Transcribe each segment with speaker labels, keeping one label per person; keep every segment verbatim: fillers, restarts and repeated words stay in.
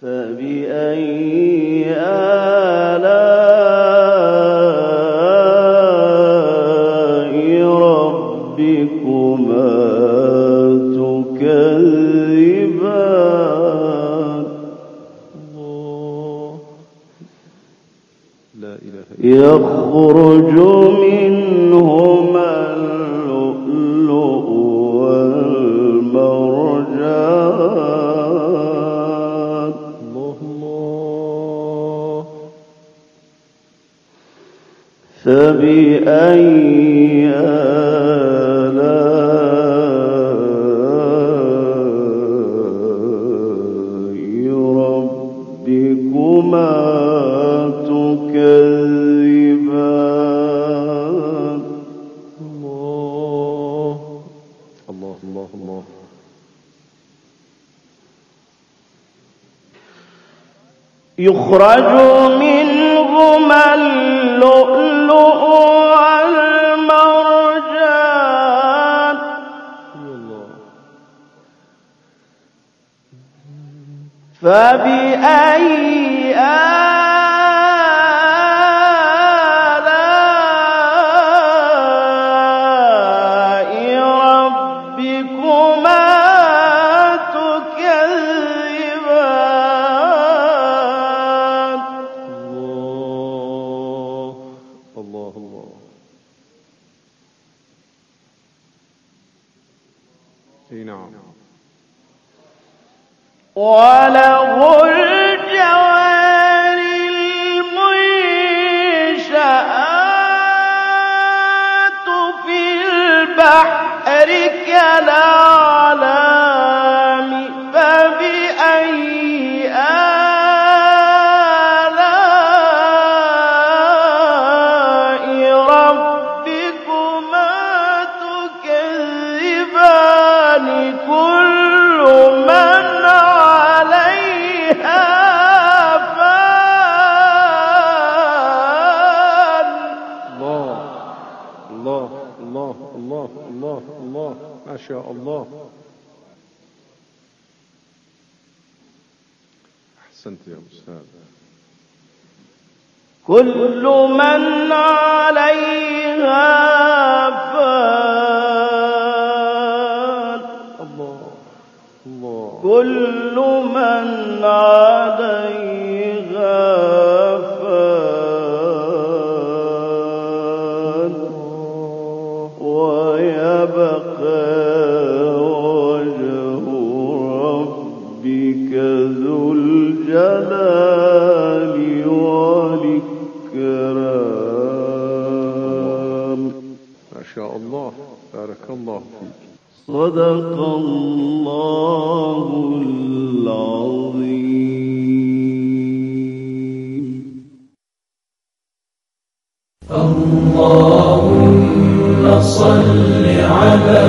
Speaker 1: فبأي آلاء ربكما تكذبان الله لا إله إلا الله يخرج منهما اللؤلؤ والمرجان الله الله فبأي آلاء ربكما تكذبان الله الله الله الله يخرج منهما اللؤلؤ والمرجان فبأي آلاء ربكما تكذبان الله الله الله اي نعم وله الجوار المنشآت في البحر كالأعلام فبأي آلاء ربكما تكذبان كل من عليها فان الله الله الله الله الله الله ما شاء الله أحسنت يا أستاذ كل من عليها فان الله الله كل من عليها فان ويبقى وجه ربك ذو الجلال والإكرام ما شاء الله بارك الله فيك صدق الله العظيم
Speaker 2: اللهم صل على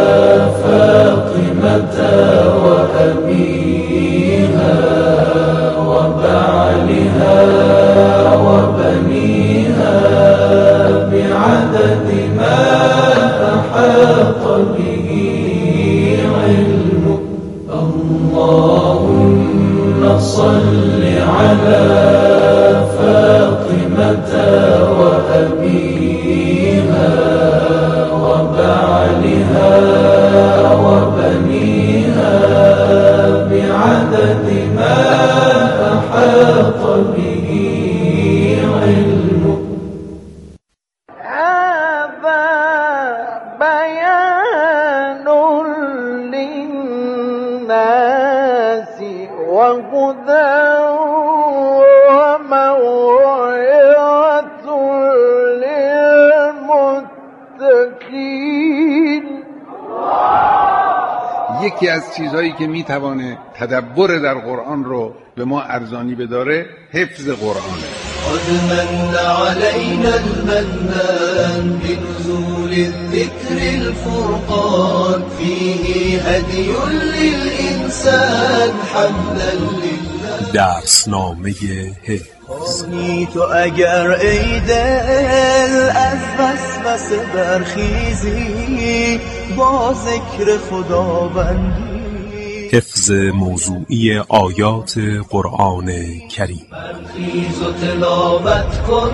Speaker 2: فاطمة وأبيها وبعلها وبنيها بعدد ما أحاط به علمك اللهم صل على فاطمة وأبيها وبعلها وبنيها بعدد ما أحاط به علمك
Speaker 1: هذا بيان للناس وهدى وموعظة للمتقين
Speaker 3: یکی از چیزهایی که میتوانه تدبر در قرآن رو به ما ارزانی بداره حفظ قرآنه.
Speaker 2: قد من علينا المنان بنزول الذكر الفرقان فيه هدي للإنسان حمدا لله
Speaker 4: درسنامه حفظ
Speaker 2: خانی تو اگر ای دل از وسوسه برخیزی با ذکر خداوندی
Speaker 4: حفظ موضوعی آیات قرآن کریم.
Speaker 2: برخیز و تلاوت کن،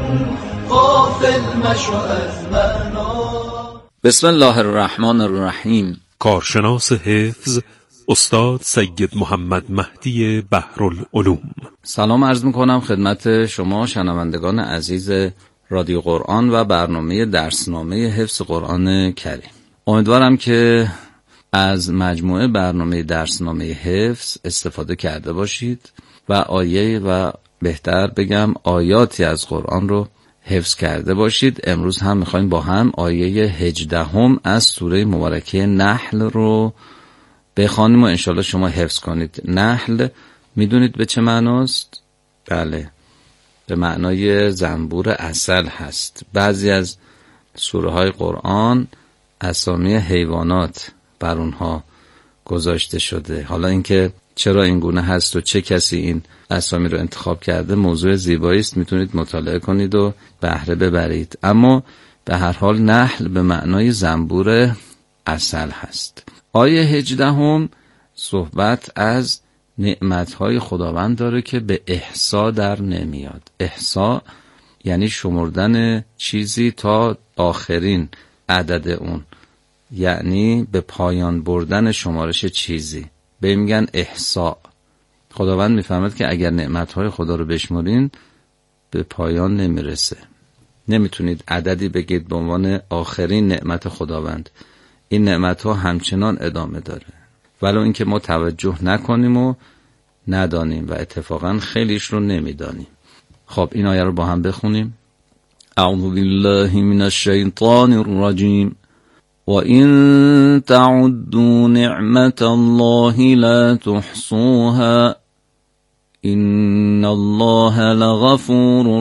Speaker 2: غافل مشو از معنا.
Speaker 5: بسم الله الرحمن الرحیم.
Speaker 4: کارشناس حفظ استاد سید محمد مهدی بحرالعلوم.
Speaker 5: سلام عرض میکنم خدمت شما شنوندگان عزیز رادیو قرآن و برنامه درسنامه حفظ قرآن کریم. امیدوارم که از مجموعه برنامه درسنامه حفظ استفاده کرده باشید و آیه و بهتر بگم آیاتی از قرآن رو حفظ کرده باشید. امروز هم میخوایم با هم آیه هجدهم از سوره مبارکه نحل رو بخوانیم و انشالله شما حفظ کنید. نحل میدونید به چه معناست؟ بله، به معنای زنبور عسل هست. بعضی از سوره های قرآن اسامی حیوانات بر اونها گذاشته شده. حالا اینکه چرا این گونه هست و چه کسی این اسامی رو انتخاب کرده موضوع زیبایی است، میتونید مطالعه کنید و بهره ببرید. اما به هر حال نحل به معنای زنبور عسل هست. آیه هجدهم صحبت از نعمتهای خداوند داره که به احصا در نمیاد. احصا یعنی شمردن چیزی تا آخرین عدد اون، یعنی به پایان بردن شمارش چیزی به میگن احصا. خداوند میفهمد که اگر نعمتهای خدا رو بشمرین به پایان نمیرسه، نمیتونید عددی بگید به عنوان آخرین نعمت خداوند. این نعمتها همچنان ادامه داره ولو اینکه ما توجه نکنیم و ندانیم و اتفاقا خیلیش رو نمیدانیم. خب این آیه رو با هم بخونیم. اعوذ بالله من الشیطان الرجیم و این تعدوا نعمت الله لا تحصوها ان الله لغفور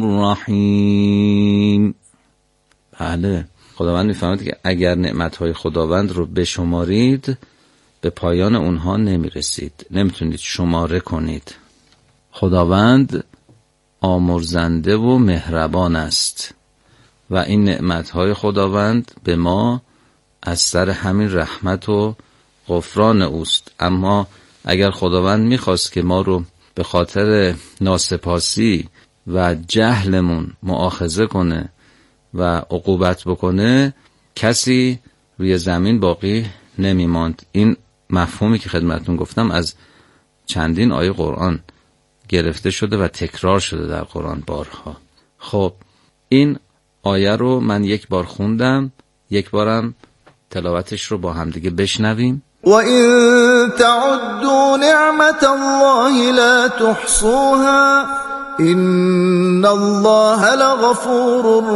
Speaker 5: رحیم. بله، خداوند میفهمد که اگر نعمتهای خداوند رو بشمارید به پایان اونها نمیرسید، نمیتونید شماره کنید. خداوند آمرزنده و مهربان است و این نعمتهای خداوند به ما از سر همین رحمت و غفران اوست. اما اگر خداوند میخواست که ما رو به خاطر ناسپاسی و جهلمون مؤاخذه کنه و عقوبت بکنه، کسی روی زمین باقی نمیماند. این مفهومی که خدمتتون گفتم از چندین آیه قرآن گرفته شده و تکرار شده در قرآن بارها. خب این آیه رو من یک بار خوندم، یک بارم تلاوتش رو با همدیگه بشنویم.
Speaker 2: و این تعدوا نعمت الله لا تحصوها ان الله لغفور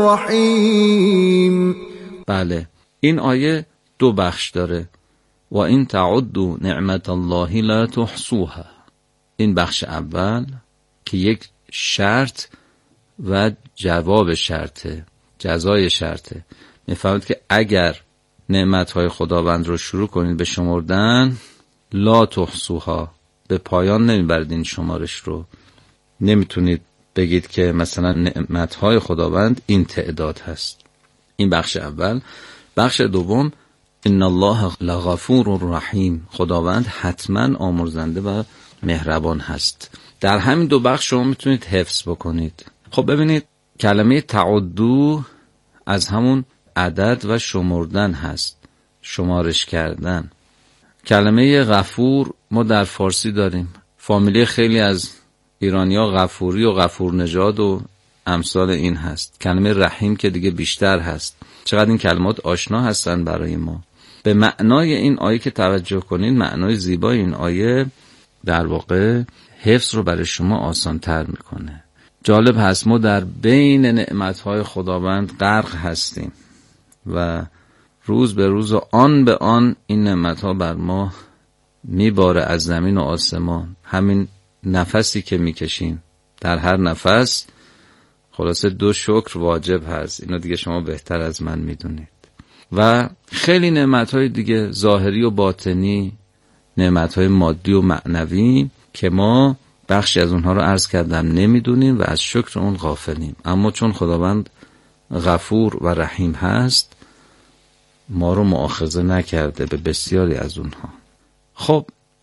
Speaker 2: رحیم.
Speaker 5: بله، این آیه دو بخش داره. و این تعدوا نعمت الله لا تحصوها، این بخش اول که یک شرط و جواب شرطه، جزای شرطه. میفهمید که اگر نعمتهای خداوند رو شروع کنید به شمردن، لا تحصوها، به پایان نمیبرید این شمارش رو. نمیتونید بگید که مثلا نعمتهای خداوند این تعداد هست. این بخش اول. بخش دوم، ان الله لغفور رحیم، خداوند حتما آمرزنده و مهربان هست. در همین دو بخش شما میتونید حفظ بکنید. خب ببینید، کلمه تعدو از همون عدد و شمردن هست، شمارش کردن. کلمه غفور ما در فارسی داریم. فامیلی خیلی از ایرانیا غفوری و غفور نژاد و امثال این هست. کلمه رحیم که دیگه بیشتر هست. چقدر این کلمات آشنا هستن برای ما. به معنای این آیه که توجه کنین، معنای زیبای این آیه در واقع حفظ رو برای شما آسان تر میکنه. جالب هست ما در بین نعمتهای خداوند غرق هستیم و روز به روز و آن به آن این نعمتها بر ما میباره از زمین و آسمان. همین نفسی که میکشیم، در هر نفس خلاصه دو شکر واجب هست. اینو دیگه شما بهتر از من میدونید. و خیلی نعمتهای دیگه ظاهری و باطنی، نعمتهای مادی و معنوی که ما بخشی از اونها رو عرض کردم نمیدونیم و از شکر اون غافلیم. اما چون خداوند غفور و رحیم هست، ما رو مؤاخذه نکرده به بسیاری از اونها. خب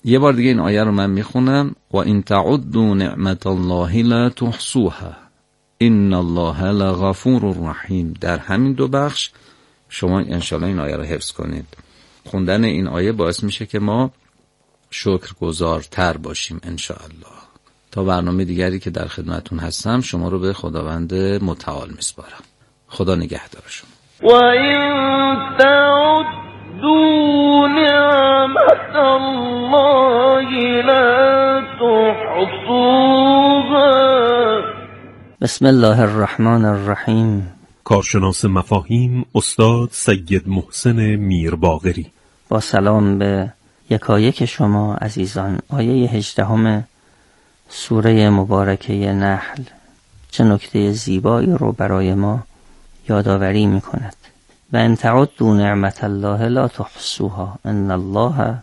Speaker 5: یه بار دیگه این آیه رو من میخونم: و ان تعدوا نعمت الله لا تحصوها ان الله لغفور رحیم. در همین دو بخش شما انشالله این آیه رو حفظ کنید. خوندن این آیه باعث میشه که ما شکرگزارتر باشیم انشاءالله. تا برنامه دیگری که در خدمتون هستم، شما رو به خداوند متعال میسپارم. خدا نگهدار شما.
Speaker 6: و این تعدوا نعمت الله لا تحصوها.
Speaker 7: بسم الله الرحمن الرحیم.
Speaker 4: کارشناس مفاهیم استاد سید محسن میرباقری.
Speaker 7: با سلام به یکایک شما عزیزان. آیه هجدهم سوره مبارکه نحل چه نکته زیبایی رو برای ما یادآوری می کند. و ان تعدوا نعمت الله لا تحصوها ان الله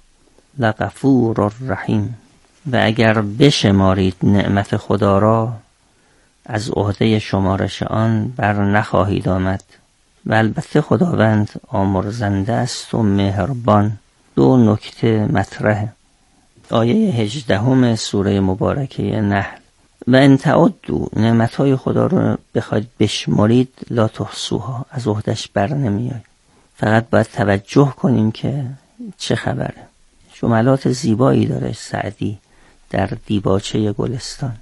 Speaker 7: لغفور رحیم. و اگر بشمارید نعمت خدا را، از عهده شمارش آن بر نخواهید آمد. و البته خداوند آمرزنده است و مهربان. دو نکته مطرحه. آیه هجدهم سوره مبارکه نحل: و ان تعدوا نعمتهای خدا رو بخواید بشمارید لا تحصوها، از عهدش بر نمیاد. فقط باید توجه کنیم که چه خبره. جملات زیبایی داره سعدی در دیباچه گلستان.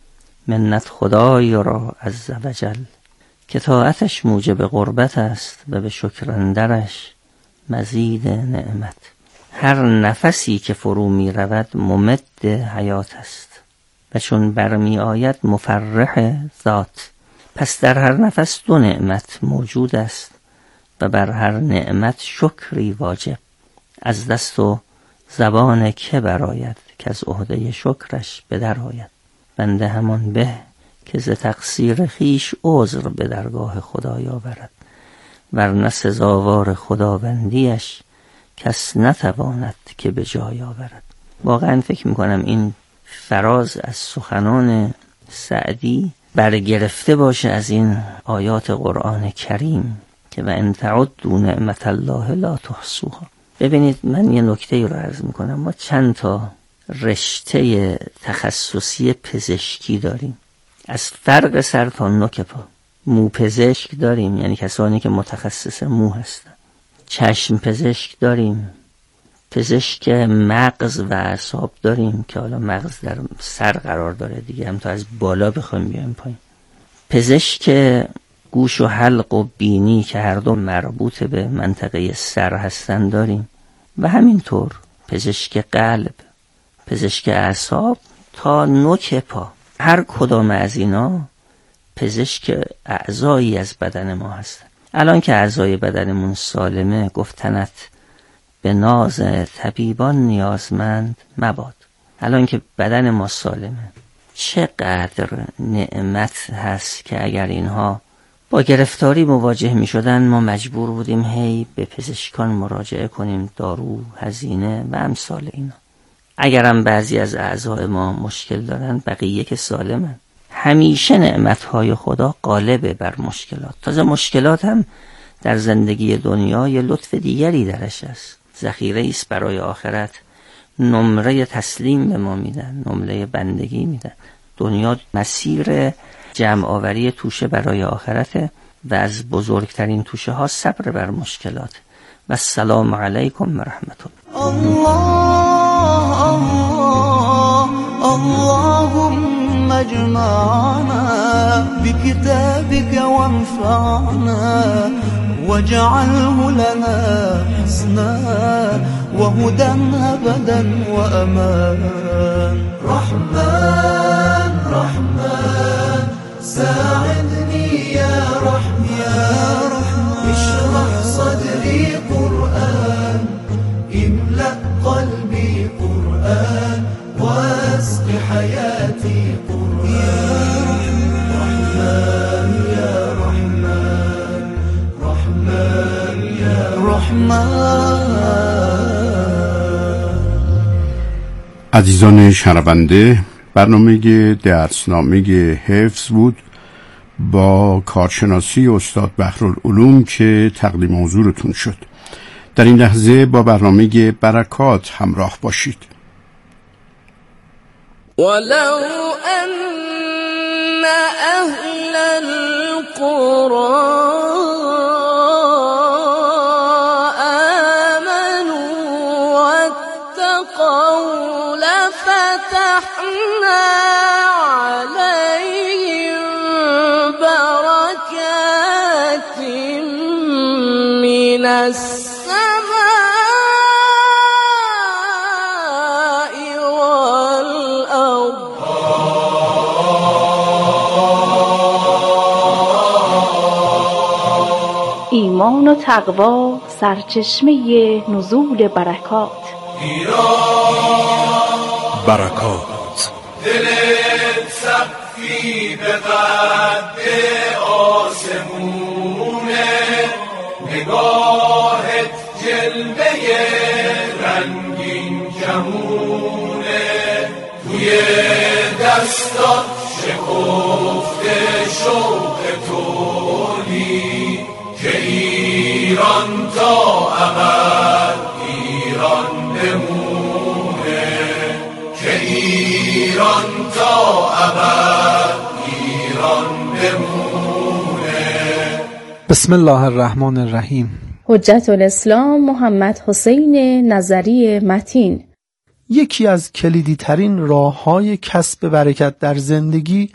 Speaker 7: منت خدای را عز و جل که طاعتش موجب قربت است و به شکر اندرش مزید نعمت. هر نفسی که فرو می رود ممد حیات است و چون برمی آید مفرح ذات. پس در هر نفس دو نعمت موجود است و بر هر نعمت شکری واجب. از دست و زبان که براید که از عهده شکرش بدر آید. بنده همان به که ز تقصیر خیش عذر به درگاه خدای آورد، ورنه سزاوار خداوندیش کس نتواند که به جای آورد. واقعا فکر میکنم این فراز از سخنان سعدی برگرفته باشه از این آیات قرآن کریم که و ان تعدوا نعمت الله لا تحصوها. ببینید من یه نکته رو عرض میکنم. ما چند تا رشته تخصصی پزشکی داریم، از فرق سر تا نوک پا. مو پزشک داریم، یعنی کسانی که متخصص مو هستن. چشم پزشک داریم، پزشک مغز و اعصاب داریم که حالا مغز در سر قرار داره دیگه، هم تا از بالا بخوایم بیایم پایین. پزشک گوش و حلق و بینی که هر دو مربوط به منطقه سر هستن داریم و همینطور پزشک قلب، پزشک اعصاب تا نوک پا. هر کدام از اینا پزشک اعضایی از بدن ما هستن. الان که اعضای بدنمون سالمه، گفتنت به ناز طبیبان نیازمند مباد. الان که بدن ما سالمه، چقدر نعمت هست که اگر اینها با گرفتاری مواجه می شدن ما مجبور بودیم هی به پزشکان مراجعه کنیم، دارو، هزینه و امثال اینا. اگرم بعضی از اعضای ما مشکل دارن، بقیه که سالمن. همیشه نعمتهای خدا غالبه بر مشکلات. تازه مشکلات هم در زندگی دنیا یه لطف دیگری درش است، ذخیره ایست برای آخرت. نمره تسلیم به ما میدن، نمره بندگی میدن. دنیا مسیر جمع آوری توشه برای آخرته و از بزرگترین توشه ها صبر بر مشکلات. و السلام علیکم و رحمت الله.
Speaker 2: اللهم اجمعنا بكتابك وانفعنا واجعله لنا حسنا وهدى أبدا وأمان. رحمن رحمن ساعدني يا رحمن يا رحمن اشرح صدري قرآن املأ قلبي قرآن واسق حياتي قرآن. رحمن يا رحمن رحمن يا رحمن.
Speaker 3: عزیزان شنونده، برنامه درسنامه حفظ بود با کارشناسی استاد بحرالعلوم که تقدیم حضورتون شد. در این لحظه با برنامه برکات همراه باشید.
Speaker 8: ولو أن أهل القرى آمنوا واتقوا لفتحنا عليهم بركات من السماء والأرض
Speaker 9: ایمان و تقوا سرچشمه نزول برکات.
Speaker 4: برکات
Speaker 2: دلت سقفی به قد آسمونه، نگاهت جلوه رنگین کمونه، توی دستات شکفته شوق تولی که ایران تا ابد ایران بمونه، که ایران تا ابد ایران بمونه.
Speaker 10: بسم الله الرحمن الرحیم.
Speaker 11: حجت الاسلام محمد حسین نظری متین.
Speaker 10: یکی از کلیدی ترین راه‌های کسب برکت در زندگی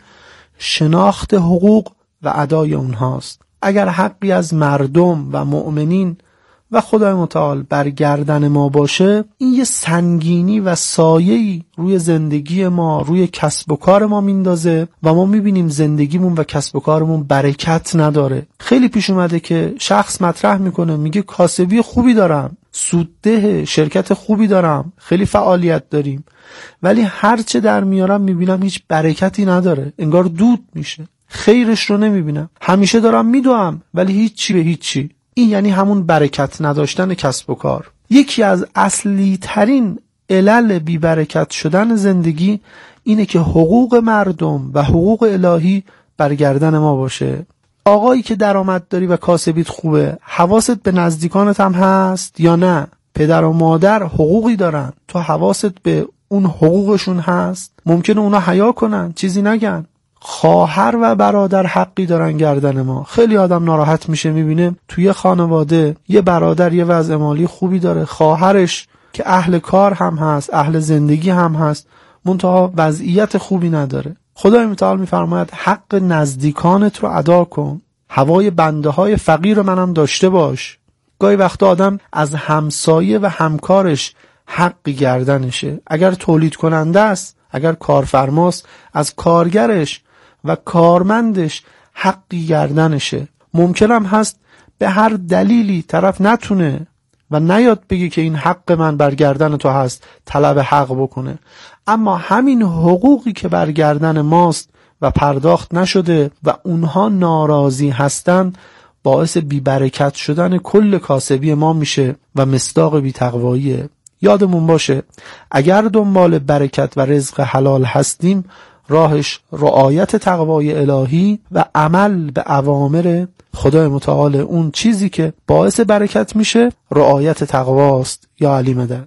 Speaker 10: شناخت حقوق و ادای اونهاست. اگر حقی از مردم و مؤمنین و خدای متعال بر گردن ما باشه، این یه سنگینی و سایه‌ای روی زندگی ما، روی کسب و کار ما میندازه و ما میبینیم زندگیمون و کسب و کارمون برکت نداره. خیلی پیش اومده که شخص مطرح میکنه، میگه کاسبی خوبی دارم، سودده شرکت خوبی دارم، خیلی فعالیت داریم، ولی هرچه در میارم میبینم هیچ برکتی نداره، انگار دود میشه، خیرش رو نمیبینم، همیشه دارم میدوام ولی هیچی به هیچی. این یعنی همون برکت نداشتن کسب و کار. یکی از اصلی ترین علل بی برکت شدن زندگی اینه که حقوق مردم و حقوق الهی بر گردن ما باشه. آقایی که درآمد داری و کاسبیت خوبه، حواست به نزدیکانت هم هست یا نه؟ پدر و مادر حقوقی دارن، تو حواست به اون حقوقشون هست؟ ممکنه اونا حیا کنن، چیزی نگن. خواهر و برادر حقی دارن گردن ما. خیلی آدم ناراحت میشه میبینه توی خانواده یه برادر یه وضع مالی خوبی داره، خواهرش که اهل کار هم هست، اهل زندگی هم هست، منتها وضعیت خوبی نداره. خدای متعال میفرماید حق نزدیکانت رو ادا کن، هوای بنده های فقیر منم داشته باش. گاهی وقتا آدم از همسایه و همکارش حقی گردنشه. اگر تولید کننده است، اگر کارفرماست، از کارگرش و کارمندش حقی گردنشه. ممکنم هست به هر دلیلی طرف نتونه و نیاد بگه که این حق من بر گردن تو هست، طلب حق بکنه، اما همین حقوقی که بر گردن ماست و پرداخت نشده و اونها ناراضی هستن باعث بی‌برکت شدن کل کاسبی ما میشه و مصداق بی‌تقواییه. یادمون باشه اگر دنبال برکت و رزق حلال هستیم، راهش رعایت تقوای الهی و عمل به اوامر خدای متعال، اون چیزی که باعث برکت میشه رعایت تقواست. یا علی مدد.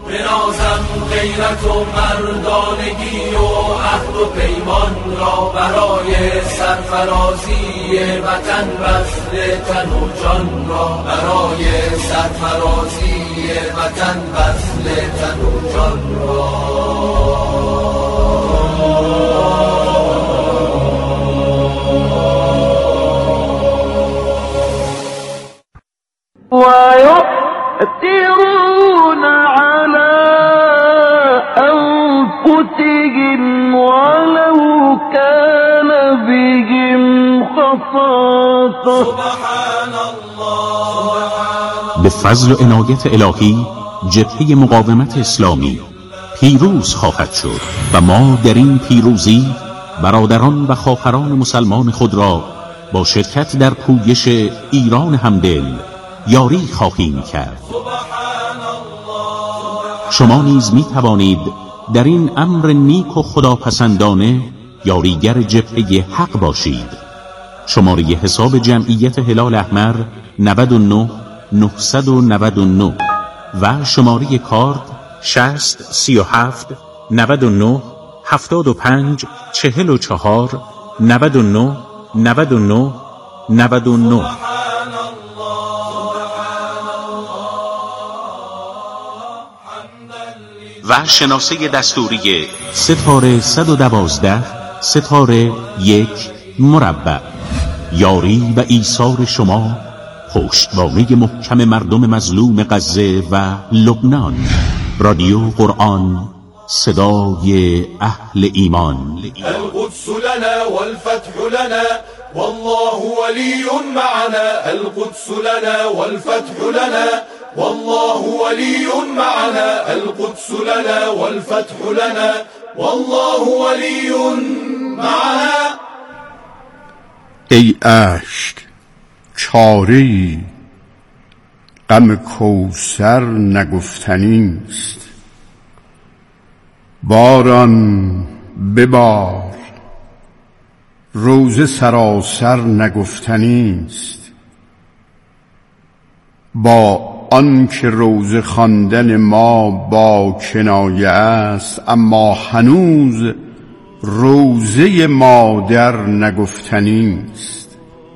Speaker 2: بنازم غیرت و مردانگی و عهد و پیمان را برای سرفرازی وطن، بذل تن و جان را برای سرفرازی وطن، بذل تن و جان را.
Speaker 6: ويؤثرون على أنفسهم ولو كان بهم خصاصة. سبحان الله.
Speaker 12: به فضل و عنایت الهی جبهه مقاومت اسلامی پیروز خواهد شد و ما در این پیروزی برادران و خواهران مسلمان خود را با شرکت در پویش ایران همدل یاری خواهیم کرد. شما نیز می توانید در این امر نیک و خداپسندانه یاریگر جبهه حق باشید. شماره حساب جمعیت هلال احمر نه نه نه نه نه و شماره کارت شصت سی و هفت نود و نه هفتاد و پنج چهل و چهار نود و نه نود و نه نود و نه. و شناسه دستوری ستاره صد و دوازده ستاره یک مربع. یاری و ایثار شما، پشتوانه محکم مردم مظلوم غزه و لبنان. رادیو قرآن، صدای اهل ایمان.
Speaker 13: القدس لنا والفتح لنا والله ولی معنا. القدس لنا والفتح لنا والله ولی معنا. القدس لنا والفتح لنا والله ولی معنا.
Speaker 14: ای اشک چاره‌ای غم کوثر نگفتنیست. باران ببار روزه سراسر نگفتنیست. با آن که روزه خواندن ما با کنایه است، اما هنوز روزه مادر نگفتنیست.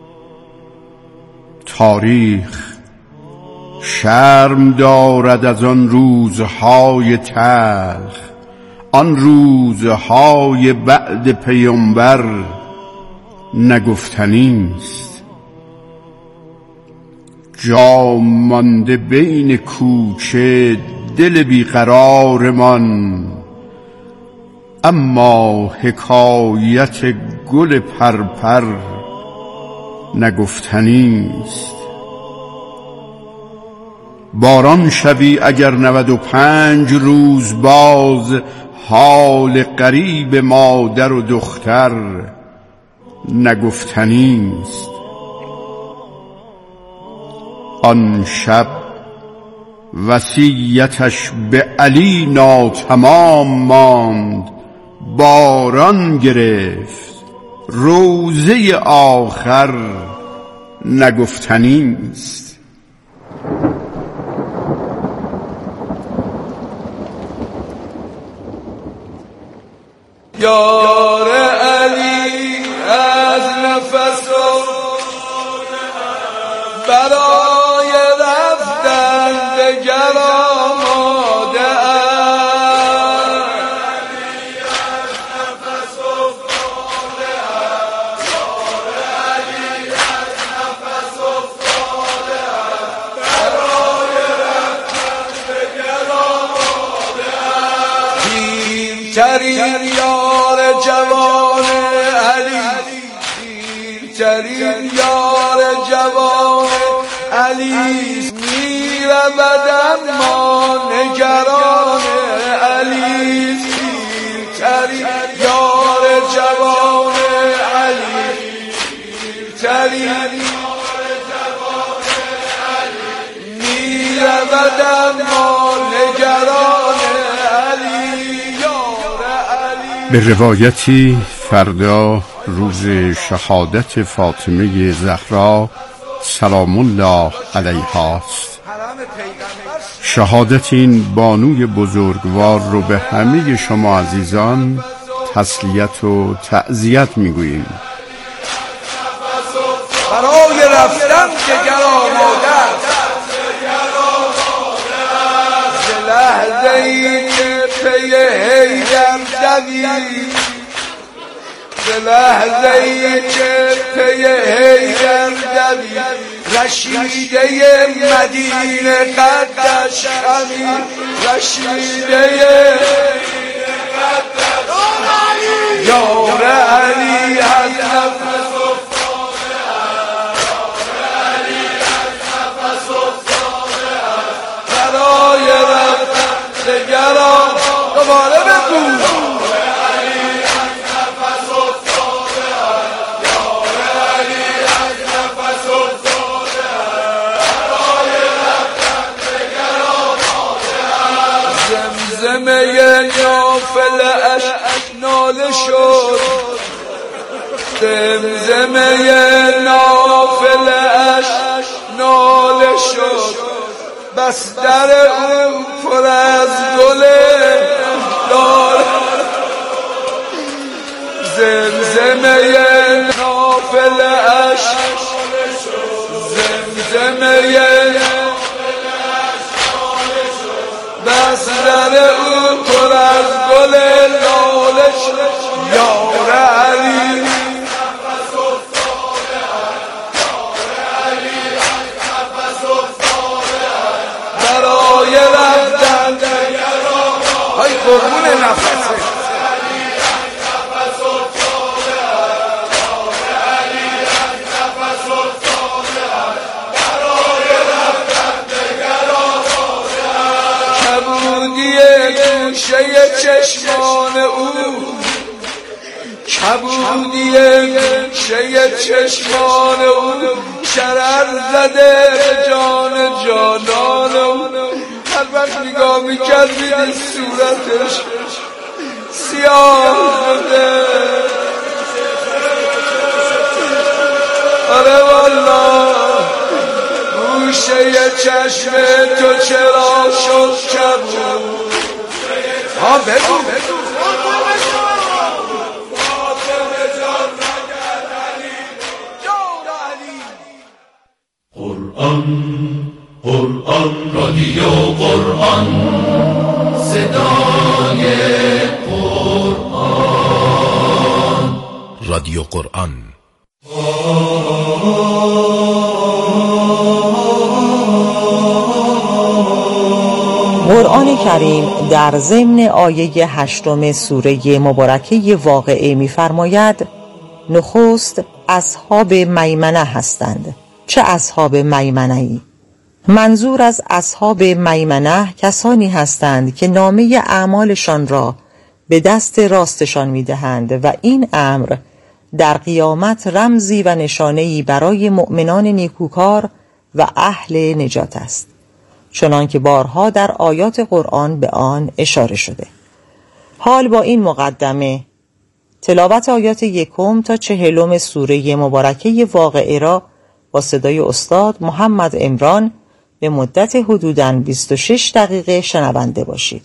Speaker 14: تاریخ شرم دارد از آن روزهای تلخ، آن روزهای بعد پیامبر نگفتنیست. جا مانده بین کوچه دل بیقرارمان، اما حکایت گل پرپر نگفتنیست. باران شوی اگر نود و پنج روز باز، حال غریب مادر و دختر نگفتنیست. آن شب وصیتش به علی ناتمام ماند، باران گرفت روزه آخر نگفتنیست.
Speaker 13: یار علی از نفس و برای رفتن دگر آماده است. پیرترین یار جوان علی، پیرترین یار جوان علی، میرود اما نگران علی. پیرترین یار جوان علی، پیرترین یار جوان علی، میرود اما نگران علی.
Speaker 14: به روایتی فردا روز شهادت فاطمه زهرا سلام الله علیها است. شهادت این بانوی بزرگوار رو به همه شما عزیزان تسلیت و تعزیت میگوییم.
Speaker 13: برای رفتن دگر آماده است. لحظه ای که پی حیدر دوید، به لحظه ای که پی حیدر دوید، رشیده مدینه قدش خمید، رشیده یار علی از نفس برای رفتن دگران دوباره بگو. زمزمه نافله اش ناله شد، زمزمه نافله اش ناله شد، بستر اون پر از گله دار. زمزمه نافل عشق زمزمه بستر او پر از گل لاله یار علی برای رفتن های قربون نفسه گوشه چشمان او کبودی گوشه چشمان او شرر زده جان جانان او هر وقت نگاه میکرد بیدی صورتش سیاه شده آره والا گوشه چشم تو چرا شد کبود ها بگو
Speaker 15: قرآن قرآن رادیو قرآن صدای قرآن رادیو قرآن
Speaker 16: قرآن کریم در ضمن آیه هشتم سوره مبارکه واقعه می‌فرماید نخست اصحاب میمنه هستند. چه اصحاب میمنه‌ای؟ منظور از اصحاب میمنه کسانی هستند که نامه اعمالشان را به دست راستشان می‌دهند و این امر در قیامت رمزی و نشانه‌ای برای مؤمنان نیکوکار و اهل نجات است، چنان که بارها در آیات قرآن به آن اشاره شده. حال با این مقدمه تلاوت آیات یکم تا چهلم سوره مبارکه واقعه را با صدای استاد محمد عمران به مدت حدوداً بیست و شش دقیقه شنونده باشید.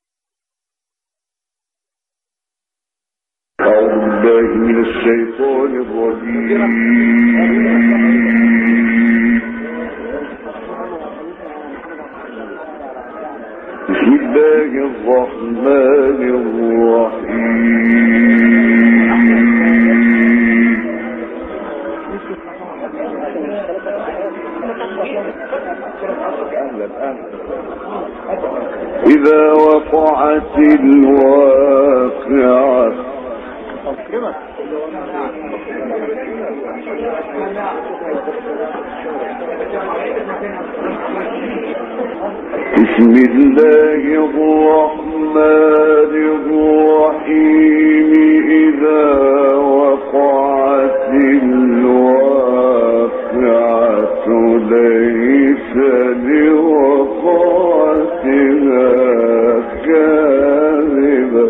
Speaker 6: بسم الله الرحمن الرحيم إذا وقعت الواقعة بسم الله الرحمن الرحيم إذا وقعت الواقعة ليس لوقعتها كاذبة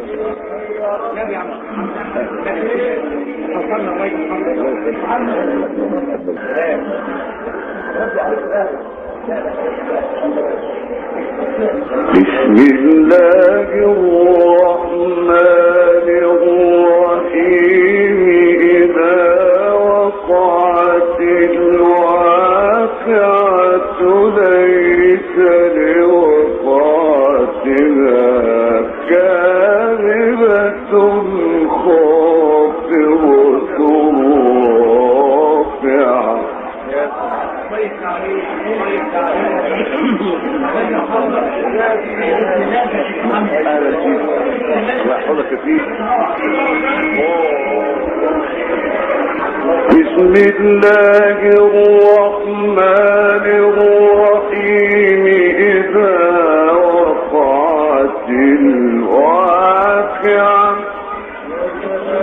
Speaker 6: بسم الله الرحمن الرحيم إذا وقعت الواقعة ليس لوقعتها كاذبة خافضة رافعة بسم الله الرحمن